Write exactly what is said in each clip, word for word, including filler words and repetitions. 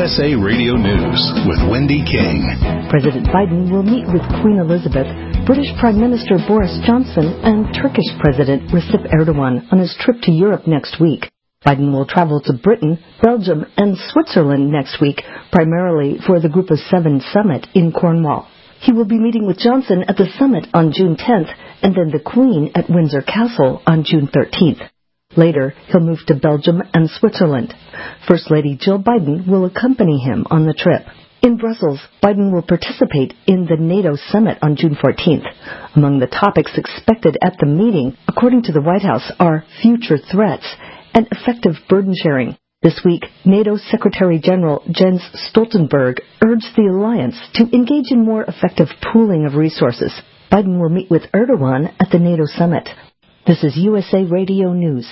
S A Radio News with Wendy King. President Biden will meet with Queen Elizabeth, British Prime Minister Boris Johnson, and Turkish President Recep Erdogan on his trip to Europe next week. Biden will travel to Britain, Belgium, and Switzerland next week, primarily for the Group of Seven summit in Cornwall. He will be meeting with Johnson at the summit on June tenth, and then the Queen at Windsor Castle on June thirteenth. Later, he'll move to Belgium and Switzerland. First Lady Jill Biden will accompany him on the trip. In Brussels, Biden will participate in the NATO summit on June fourteenth. Among the topics expected at the meeting, according to the White House, are future threats and effective burden sharing. This week, NATO Secretary General Jens Stoltenberg urged the alliance to engage in more effective pooling of resources. Biden will meet with Erdogan at the NATO summit. This is U S A Radio News.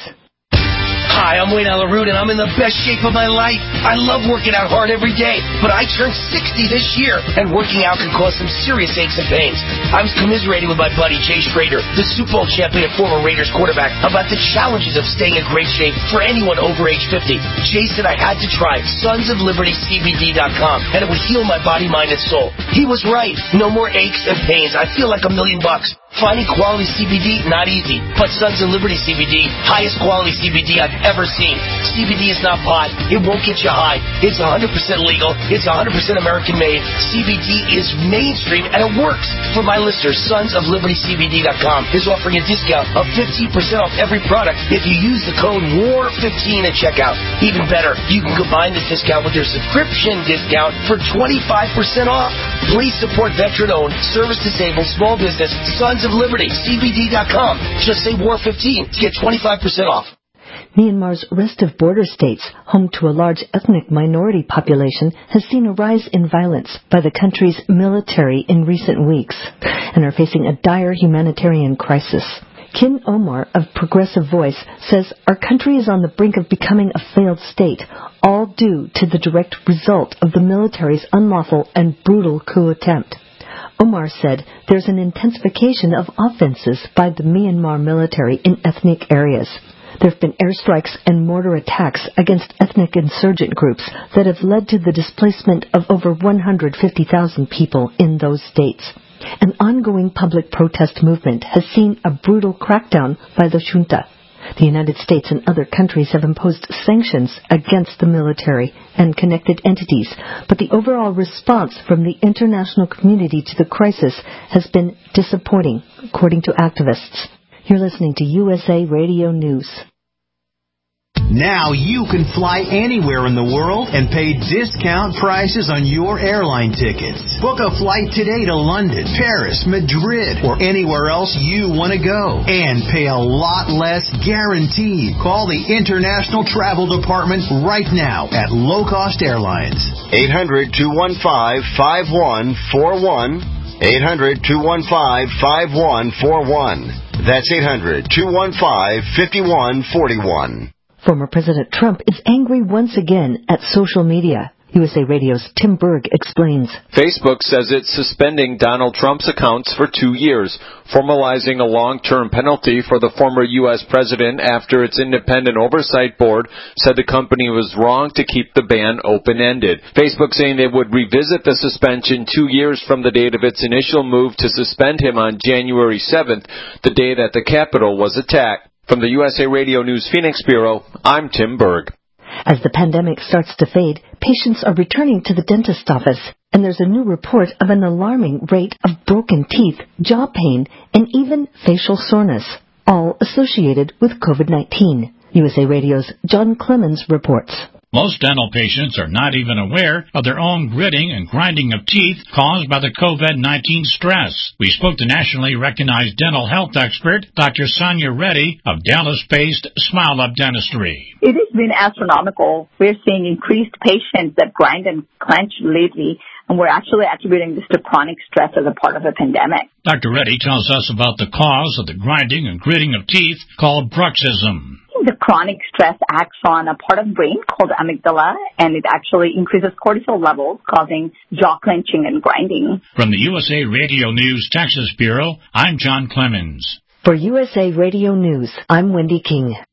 Hi, I'm Wayne Alaroot, and I'm in the best shape of my life. I love working out hard every day, but I turned sixty this year, and working out can cause some serious aches and pains. I was commiserating with my buddy Jay Schrader, the Super Bowl champion and former Raiders quarterback, about the challenges of staying in great shape for anyone over age fifty. Jay said I had to try Sons of Liberty C B D dot com, and it would heal my body, mind, and soul. He was right. No more aches and pains. I feel like a million bucks. Finding quality C B D, not easy. But Sons of Liberty C B D, highest quality C B D I've ever seen. C B D is not pot. It won't get you high. It's one hundred percent legal. It's one hundred percent American made. C B D is mainstream, and it works. For my listeners, Sons of Liberty C B D dot com is offering a discount of fifteen percent off every product if you use the code W A R fifteen at checkout. Even better, you can combine this discount with your subscription discount for twenty-five percent off. Please support veteran-owned, service-disabled, small business, Sons of Liberty, C B D dot com. Just say W A R fifteen to get twenty-five percent off. Myanmar's restive border states, home to a large ethnic minority population, has seen a rise in violence by the country's military in recent weeks and are facing a dire humanitarian crisis. Kin Omar of Progressive Voice says our country is on the brink of becoming a failed state, all due to the direct result of the military's unlawful and brutal coup attempt. Omar said there's an intensification of offenses by the Myanmar military in ethnic areas. There have been airstrikes and mortar attacks against ethnic insurgent groups that have led to the displacement of over one hundred fifty thousand people in those states. An ongoing public protest movement has seen a brutal crackdown by the junta. The United States and other countries have imposed sanctions against the military and connected entities, but the overall response from the international community to the crisis has been disappointing, according to activists. You're listening to U S A Radio News. Now you can fly anywhere in the world and pay discount prices on your airline tickets. Book a flight today to London, Paris, Madrid, or anywhere else you want to go. And pay a lot less guaranteed. Call the International Travel Department right now at Low Cost Airlines. eight hundred, two one five, five one four one. eight hundred, two one five, five one four one. That's eight hundred, two one five, five one four one. Former President Trump is angry once again at social media. U S A Radio's Tim Berg explains. Facebook says it's suspending Donald Trump's accounts for two years, formalizing a long-term penalty for the former U S president after its independent oversight board said the company was wrong to keep the ban open-ended. Facebook saying they would revisit the suspension two years from the date of its initial move to suspend him on January seventh, the day that the Capitol was attacked. From the U S A Radio News Phoenix Bureau, I'm Tim Berg. As the pandemic starts to fade, patients are returning to the dentist office, and there's a new report of an alarming rate of broken teeth, jaw pain, and even facial soreness, all associated with COVID nineteen. U S A Radio's John Clemens reports. Most dental patients are not even aware of their own gritting and grinding of teeth caused by the COVID nineteen stress. We spoke to nationally recognized dental health expert Doctor Sonia Reddy of Dallas-based Smile Up Dentistry. It has been astronomical. We're seeing increased patients that grind and clench lately, and we're actually attributing this to chronic stress as a part of a pandemic. Doctor Reddy tells us about the cause of the grinding and gritting of teeth called bruxism. The chronic stress acts on a part of the brain called amygdala, and it actually increases cortisol levels, causing jaw clenching and grinding. From the U S A Radio News Texas Bureau, I'm John Clemens. For U S A Radio News, I'm Wendy King.